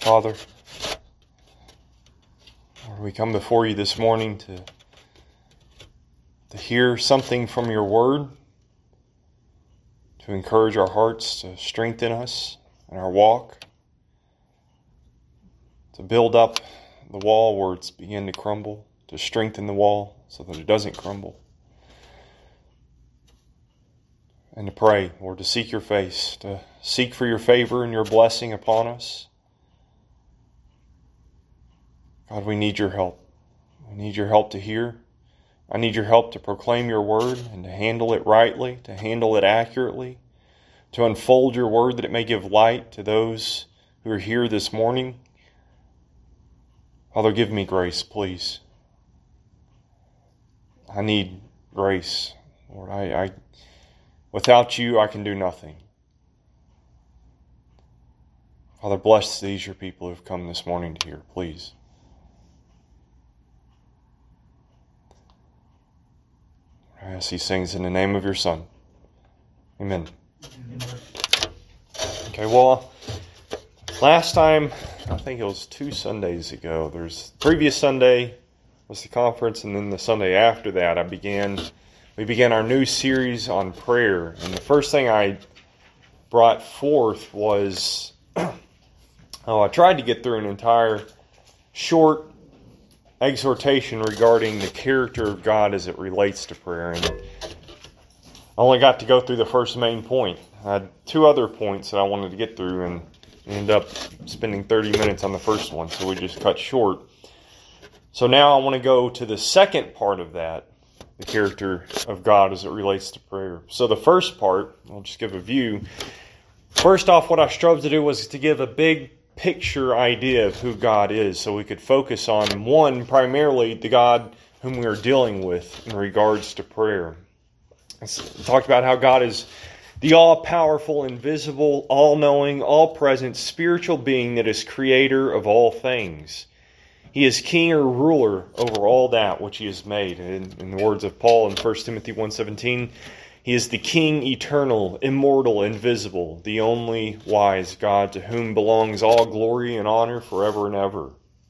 Father, we come before you this morning to hear something from your word, to encourage our hearts, to strengthen us in our walk, to build up the wall where it's beginning to crumble, to strengthen the wall so that it doesn't crumble, and to pray, Lord, to seek your face, to seek for your favor and your blessing upon us. God, we need your help. We need your help to hear. I need your help to proclaim your word and to handle it rightly, to handle it accurately, to unfold your word that it may give light to those who are here this morning. Father, give me grace, please. I need grace. Lord, I without you, I can do nothing. Father, bless these, your people who have come this morning to hear, please. I ask these things in the name of your Son. Amen. Okay, well, last time, I think it was 2 Sundays ago, previous Sunday was the conference, and then the Sunday after that, we began our new series on prayer. And the first thing I brought forth was, I tried to get through an entire short exhortation regarding the character of God as it relates to prayer. And I only got to go through the first main point. I had 2 other points that I wanted to get through and ended up spending 30 minutes on the first one, so we just cut short. So now I want to go to the second part of that, the character of God as it relates to prayer. So the first part, I'll just give a view. First off, what I strove to do was to give a big picture idea of who God is, so we could focus on, one, primarily the God whom we are dealing with in regards to prayer. I talked about how God is the all-powerful, invisible, all-knowing, all-present spiritual being that is creator of all things. He is king or ruler over all that which he has made. In the words of Paul in 1 Timothy 1:17, he is the King eternal, immortal, invisible, the only wise God, to whom belongs all glory and honor forever and ever.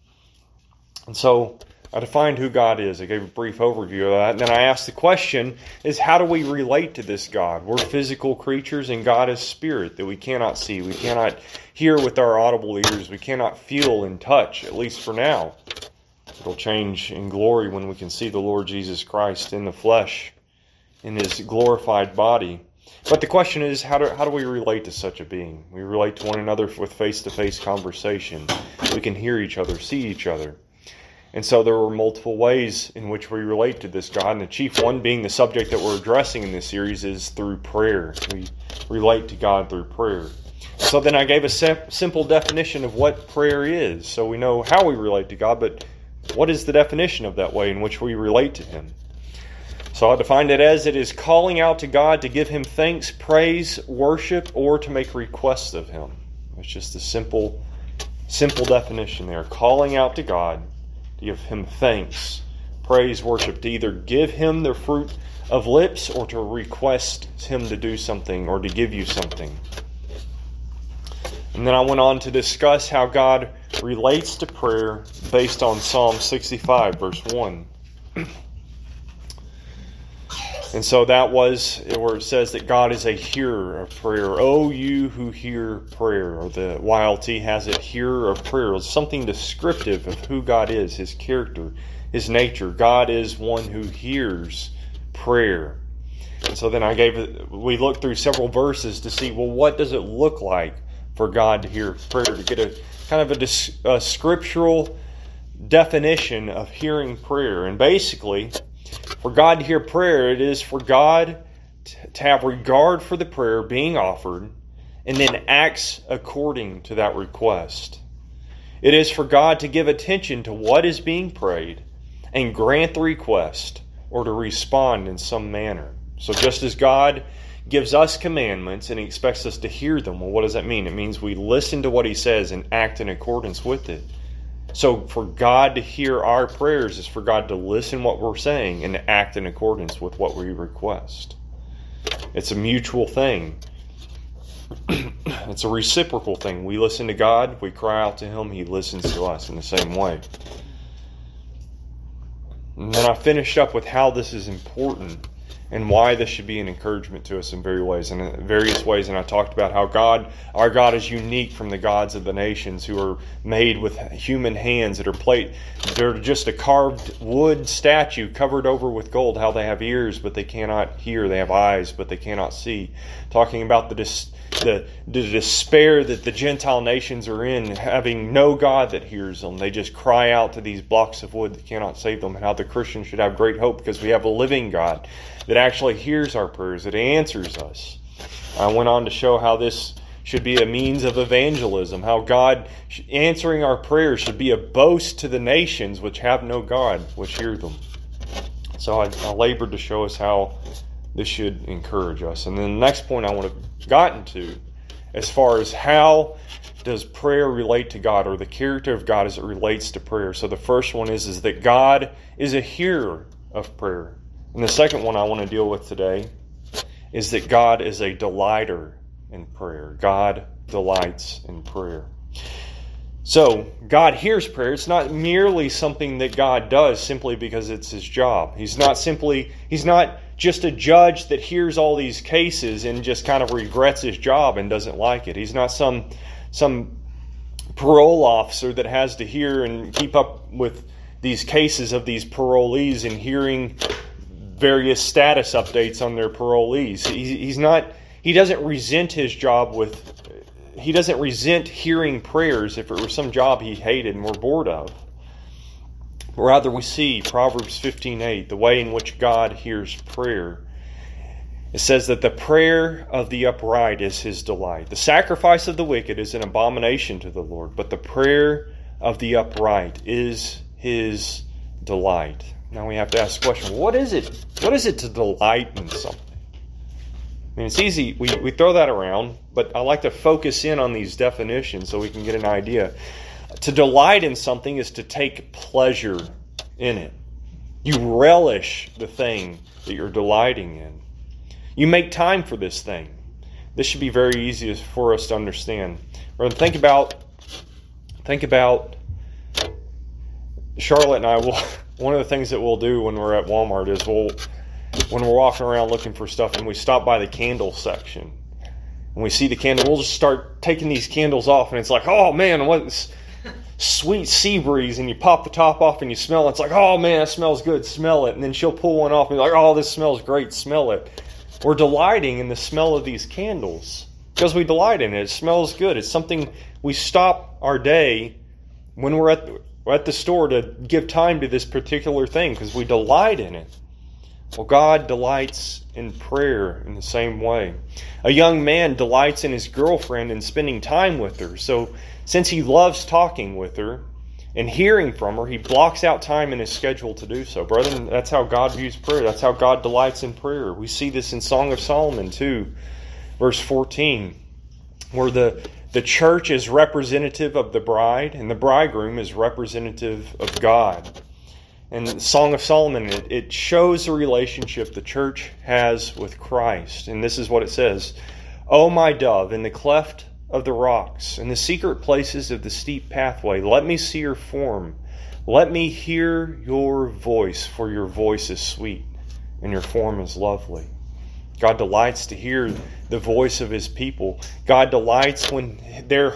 And so I defined who God is. I gave a brief overview of that. And then I asked the question, is how do we relate to this God? We're physical creatures and God is spirit that we cannot see. We cannot hear with our audible ears. We cannot feel and touch, at least for now. It'll change in glory when we can see the Lord Jesus Christ in the flesh, in his glorified body. But the question is, how do we relate to such a being? We relate to one another with face-to-face conversation. We can hear each other, see each other. And so there are multiple ways in which we relate to this God. And the chief one being the subject that we're addressing in this series is through prayer. We relate to God through prayer. So then I gave a simple definition of what prayer is. So we know how we relate to God, but what is the definition of that way in which we relate to him? So I defined it as it is calling out to God to give him thanks, praise, worship, or to make requests of him. It's just a simple definition there. Calling out to God to give him thanks, praise, worship, to either give him the fruit of lips or to request him to do something or to give you something. And then I went on to discuss how God relates to prayer based on Psalm 65, verse 1. And so that was where it says that God is a hearer of prayer. Oh, you who hear prayer. Or the YLT has it, hearer of prayer. It's something descriptive of who God is, his character, his nature. God is one who hears prayer. And so then we looked through several verses to see, well, what does it look like for God to hear prayer? To get a kind of a scriptural definition of hearing prayer. And basically, for God to hear prayer, it is for God to have regard for the prayer being offered and then acts according to that request. It is for God to give attention to what is being prayed and grant the request or to respond in some manner. So just as God gives us commandments and he expects us to hear them, well, what does that mean? It means we listen to what he says and act in accordance with it. So for God to hear our prayers is for God to listen what we're saying and to act in accordance with what we request. It's a mutual thing. It's a reciprocal thing. We listen to God, we cry out to Him, He listens to us in the same way. And then I finished up with how this is important and why this should be an encouragement to us in various ways. And I talked about how our God is unique from the gods of the nations who are made with human hands they're just a carved wood statue covered over with gold. How they have ears, but they cannot hear. They have eyes, but they cannot see. Talking about the despair that the Gentile nations are in, having no God that hears them. They just cry out to these blocks of wood that cannot save them, and how the Christian should have great hope because we have a living God that actually hears our prayers, that answers us. I went on to show how this should be a means of evangelism, how God answering our prayers should be a boast to the nations which have no God, which hear them. So I labored to show us how this should encourage us. And then the next point I want to gotten to, as far as how does prayer relate to God, or the character of God as it relates to prayer. So the first one is that God is a hearer of prayer. And the second one I want to deal with today is that God is a delighter in prayer. God delights in prayer. So, God hears prayer. It's not merely something that God does simply because it's His job. He's not just a judge that hears all these cases and just kind of regrets His job and doesn't like it. He's not some parole officer that has to hear and keep up with these cases of these parolees and hearing various status updates on their parolees. He doesn't resent his job he doesn't resent hearing prayers if it were some job he hated and were bored of. Rather, we see Proverbs 15:8, the way in which God hears prayer. It says that the prayer of the upright is His delight. The sacrifice of the wicked is an abomination to the Lord, but the prayer of the upright is His delight. Now we have to ask the question, what is it? What is it to delight in something? I mean, it's easy. We throw that around, but I like to focus in on these definitions so we can get an idea. To delight in something is to take pleasure in it. You relish the thing that you're delighting in. You make time for this thing. This should be very easy for us to understand. Or think about Charlotte and I will. One of the things that we'll do when we're at Walmart is when we're walking around looking for stuff and we stop by the candle section and we see the candle, we'll just start taking these candles off, and it's like, oh man, what sweet sea breeze, and you pop the top off and you smell it. It's like, oh man, that smells good, smell it. And then she'll pull one off and be like, oh, this smells great, smell it. We're delighting in the smell of these candles because we delight in it. It smells good. It's something we stop our day when we're at the store to give time to this particular thing because we delight in it. Well, God delights in prayer in the same way. A young man delights in his girlfriend and spending time with her. So since he loves talking with her and hearing from her, he blocks out time in his schedule to do so. Brethren, that's how God views prayer. That's how God delights in prayer. We see this in Song of Solomon 2, verse 14, where the church is representative of the bride and the bridegroom is representative of God. And the Song of Solomon, it shows the relationship the church has with Christ. And this is what it says. O my dove, in the cleft of the rocks, in the secret places of the steep pathway, let me see your form. Let me hear your voice, for your voice is sweet and your form is lovely. God delights to hear the voice of His people. God delights when their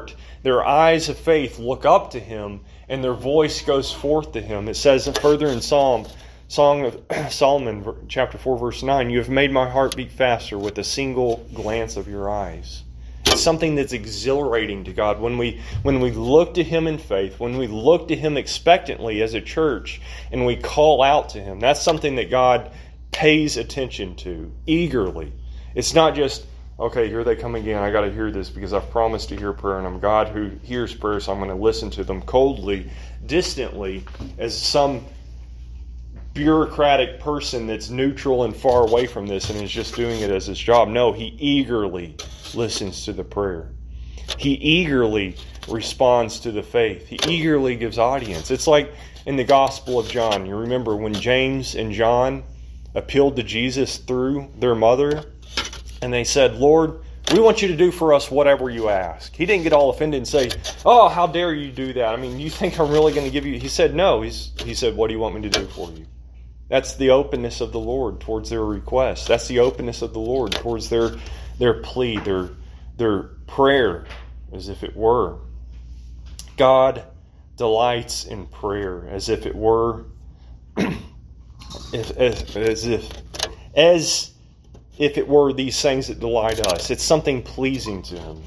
eyes of faith look up to Him and their voice goes forth to Him. It says further in Song of Solomon, chapter 4, verse 9, you have made my heart beat faster with a single glance of your eyes. It's something that's exhilarating to God. When we look to Him in faith, when we look to Him expectantly as a church, and we call out to Him, that's something that God pays attention to, eagerly. It's not just, okay, here they come again, I got to hear this because I've promised to hear prayer, and I'm God who hears prayer, so I'm going to listen to them coldly, distantly, as some bureaucratic person that's neutral and far away from this and is just doing it as his job. No, He eagerly listens to the prayer. He eagerly responds to the faith. He eagerly gives audience. It's like in the Gospel of John. You remember when James and John appealed to Jesus through their mother, and they said, Lord, We want you to do for us whatever you ask. He didn't get all offended and say, oh, how dare you do that? I mean, you think I'm really going to give you... He said, no. He said, what do you want me to do for you? That's the openness of the Lord towards their request. That's the openness of the Lord towards their plea, their prayer, as if it were. God delights in prayer, as if it were, as if it were these things that delight us. It's something pleasing to Him.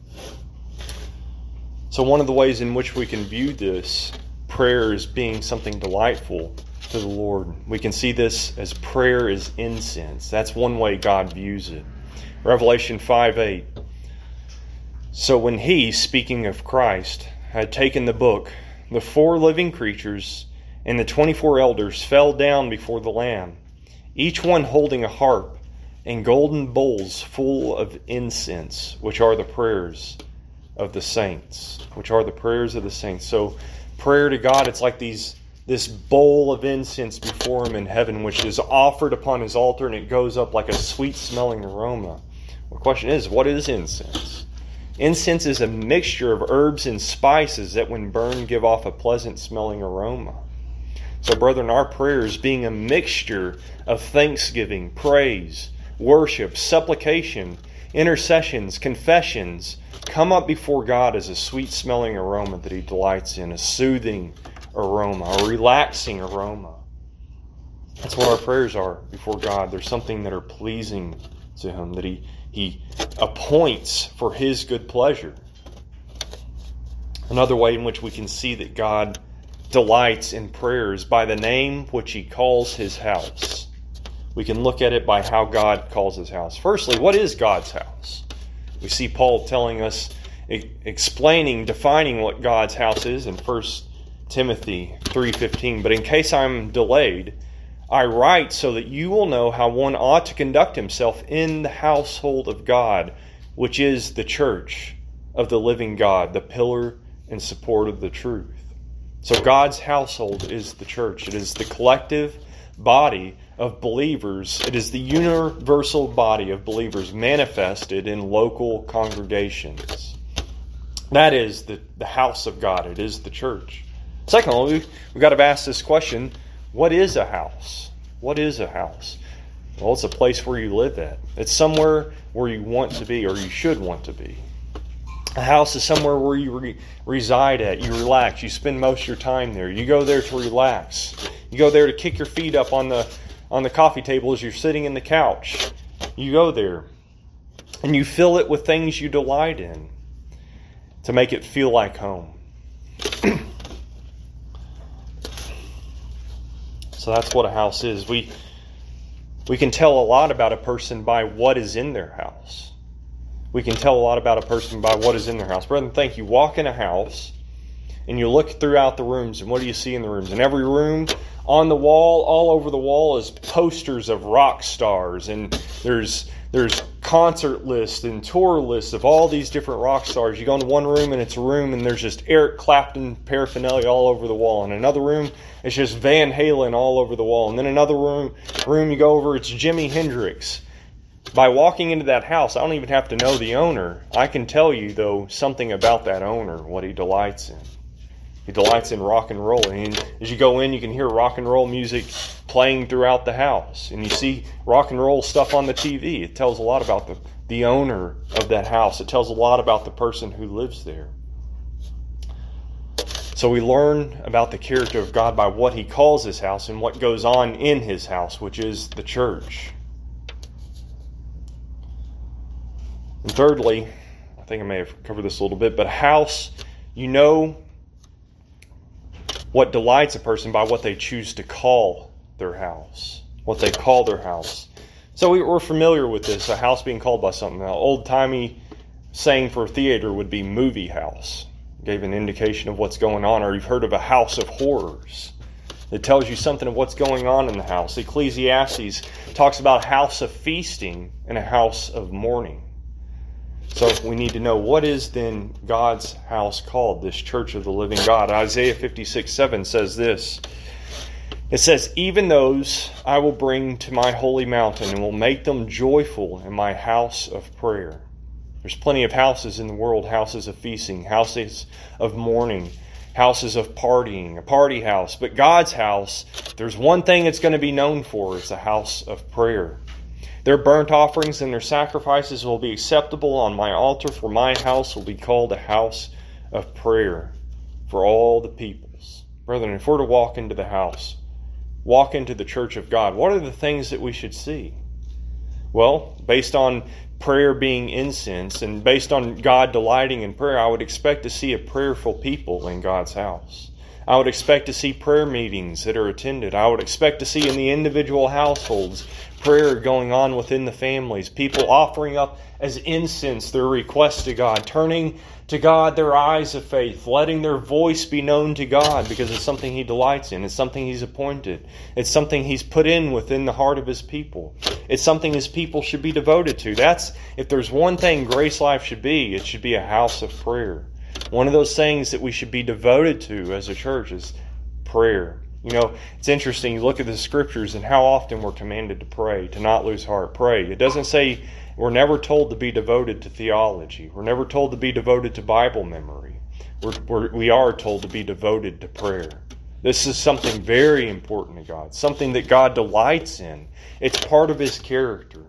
So one of the ways in which we can view this prayer as being something delightful to the Lord, we can see this as prayer is incense. That's one way God views it. Revelation 5:8. So when He, speaking of Christ, had taken the book, the 4 living creatures and the 24 elders fell down before the Lamb, each one holding a harp and golden bowls full of incense, which are the prayers of the saints. So prayer to God, it's like this bowl of incense before Him in heaven, which is offered upon His altar, and it goes up like a sweet-smelling aroma. The question is, what is incense? Incense is a mixture of herbs and spices that when burned give off a pleasant-smelling aroma. So, brethren, our prayers being a mixture of thanksgiving, praise, worship, supplication, intercessions, confessions, come up before God as a sweet-smelling aroma that He delights in, a soothing aroma, a relaxing aroma. That's what our prayers are before God. There's something that are pleasing to Him, that He appoints for His good pleasure. Another way in which we can see that God delights in prayer is by the name which He calls His house. We can look at it by how God calls His house. Firstly, what is God's house? We see Paul telling us, explaining, defining what God's house is in 1 Timothy 3:15. But in case I'm delayed, I write so that you will know how one ought to conduct himself in the household of God, which is the church of the living God, the pillar and support of the truth. So God's household is the church. It is the collective body of believers. It is the universal body of believers manifested in local congregations. That is the house of God. It is the church. Secondly, we've got to ask this question, what is a house? What is a house? Well, it's a place where you live at. It's somewhere where you want to be, or you should want to be. A house is somewhere where you reside at. You relax. You spend most of your time there. You go there to relax. You go there to kick your feet up on the coffee table as you're sitting in the couch. You go there and you fill it with things you delight in to make it feel like home. So that's what a house is. We can tell a lot about a person by what is in their house. We can tell a lot about a person by what is in their house. Brethren, think you walk in a house and you look throughout the rooms, and what do you see in the rooms? In every room, on the wall, all over the wall is posters of rock stars, and there's concert lists and tour lists of all these different rock stars. You go into one room and it's a room and there's just Eric Clapton paraphernalia all over the wall. In another room, it's just Van Halen all over the wall. And then another room you go over, it's Jimi Hendrix. By walking into that house, I don't even have to know the owner. I can tell you, though, something about that owner, what he delights in. He delights in rock and roll. And as you go in, you can hear rock and roll music playing throughout the house. And you see rock and roll stuff on the TV. It tells a lot about the owner of that house. It tells a lot about the person who lives there. So we learn about the character of God by what He calls His house and what goes on in His house, which is the church. And thirdly, I think I may have covered this a little bit, but a house, you know what delights a person by what they choose to call their house. What they call their house. So we're familiar with this, a house being called by something. Now, old-timey saying for a theater would be movie house. Gave an indication of what's going on. Or you've heard of a house of horrors. It tells you something of what's going on in the house. Ecclesiastes talks about a house of feasting and a house of mourning. So we need to know, what is then God's house called, this church of the living God? Isaiah 56:7 says this. It says, even those I will bring to my holy mountain and will make them joyful in my house of prayer. There's plenty of houses in the world, houses of feasting, houses of mourning, houses of partying, a party house. But God's house, there's one thing it's going to be known for. It's a house of prayer. Their burnt offerings and their sacrifices will be acceptable on my altar, for my house will be called a house of prayer for all the peoples. Brethren, if we're to walk into the house, walk into the church of God, what are the things that we should see? Well, based on prayer being incense and based on God delighting in prayer, I would expect to see a prayerful people in God's house. I would expect to see prayer meetings that are attended. I would expect to see in the individual households prayer going on within the families, people offering up as incense their requests to God, turning to God their eyes of faith, letting their voice be known to God because it's something He delights in. It's something He's appointed. It's something He's put in within the heart of His people. It's something His people should be devoted to. That's, if there's one thing Grace Life should be, it should be a house of prayer. One of those things that we should be devoted to as a church is prayer. You know, it's interesting, you look at the Scriptures and how often we're commanded to pray, to not lose heart. Pray. It doesn't say, we're never told to be devoted to theology. We're never told to be devoted to Bible memory. We are told to be devoted to prayer. This is something very important to God, something that God delights in. It's part of His character.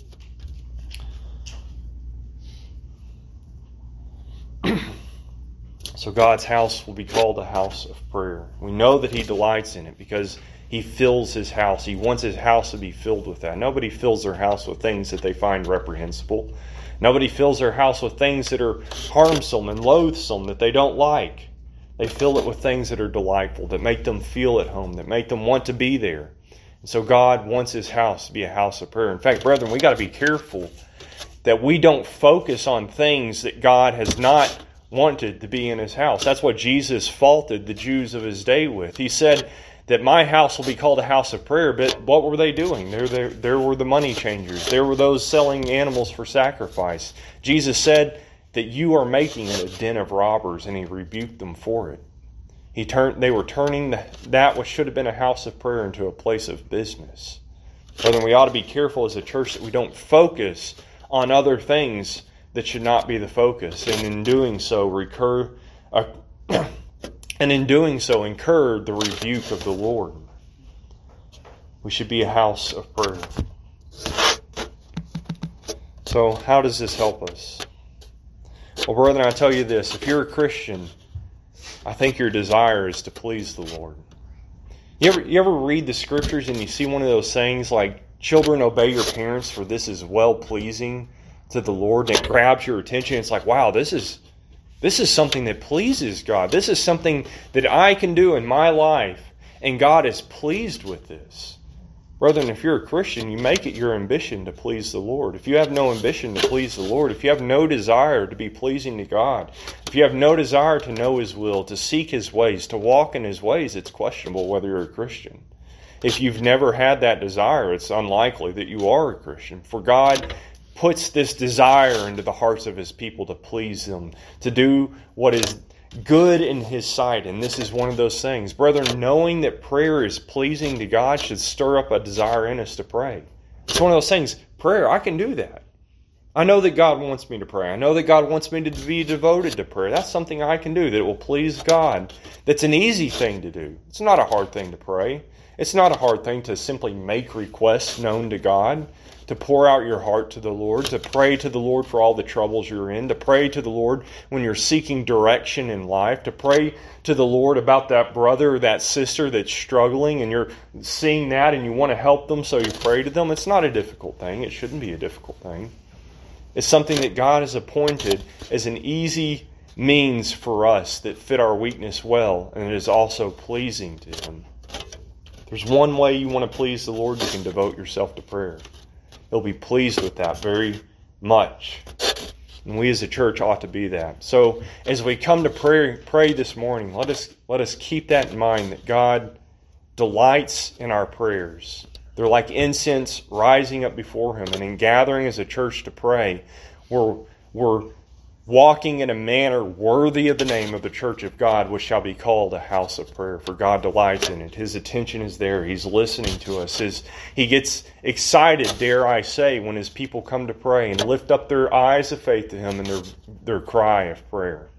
So God's house will be called a house of prayer. We know that He delights in it because He fills His house. He wants His house to be filled with that. Nobody fills their house with things that they find reprehensible. Nobody fills their house with things that are harmful and loathsome, that they don't like. They fill it with things that are delightful, that make them feel at home, that make them want to be there. And so God wants His house to be a house of prayer. In fact, brethren, we got to be careful that we don't focus on things that God has not wanted to be in His house. That's what Jesus faulted the Jews of His day with. He said that my house will be called a house of prayer, but what were they doing? There were the money changers. There were those selling animals for sacrifice. Jesus said that you are making it a den of robbers, and He rebuked them for it. They were turning that which should have been a house of prayer into a place of business. Brethren, we ought to be careful as a church that we don't focus on other things that should not be the focus, and in doing so incur the rebuke of the Lord. We should be a house of prayer. So, how does this help us? Well, brethren, I tell you this: if you're a Christian, I think your desire is to please the Lord. You ever read the Scriptures and you see one of those things like, "Children, obey your parents, for this is well pleasing to the Lord," and it grabs your attention. It's like, wow, this is something that pleases God. This is something that I can do in my life, and God is pleased with this. Brethren, if you're a Christian, you make it your ambition to please the Lord. If you have no ambition to please the Lord, if you have no desire to be pleasing to God, if you have no desire to know His will, to seek His ways, to walk in His ways, it's questionable whether you're a Christian. If you've never had that desire, it's unlikely that you are a Christian. For God puts this desire into the hearts of His people to please them, to do what is good in His sight. And this is one of those things. Brethren, knowing that prayer is pleasing to God should stir up a desire in us to pray. It's one of those things. Prayer, I can do that. I know that God wants me to pray. I know that God wants me to be devoted to prayer. That's something I can do that will please God. That's an easy thing to do. It's not a hard thing to pray. It's not a hard thing to simply make requests known to God, to pour out your heart to the Lord, to pray to the Lord for all the troubles you're in, to pray to the Lord when you're seeking direction in life, to pray to the Lord about that brother or that sister that's struggling and you're seeing that and you want to help them, so you pray to them. It's not a difficult thing. It shouldn't be a difficult thing. It's something that God has appointed as an easy means for us that fit our weakness well, and it is also pleasing to Him. There's one way you want to please the Lord, you can devote yourself to prayer. He'll be pleased with that very much. And we as a church ought to be that. So as we come to pray this morning, let us keep that in mind, that God delights in our prayers. They're like incense rising up before Him. And in gathering as a church to pray, we're walking in a manner worthy of the name of the church of God, which shall be called a house of prayer. For God delights in it. His attention is there. He's listening to us. He gets excited, dare I say, when His people come to pray and lift up their eyes of faith to Him in their cry of prayer.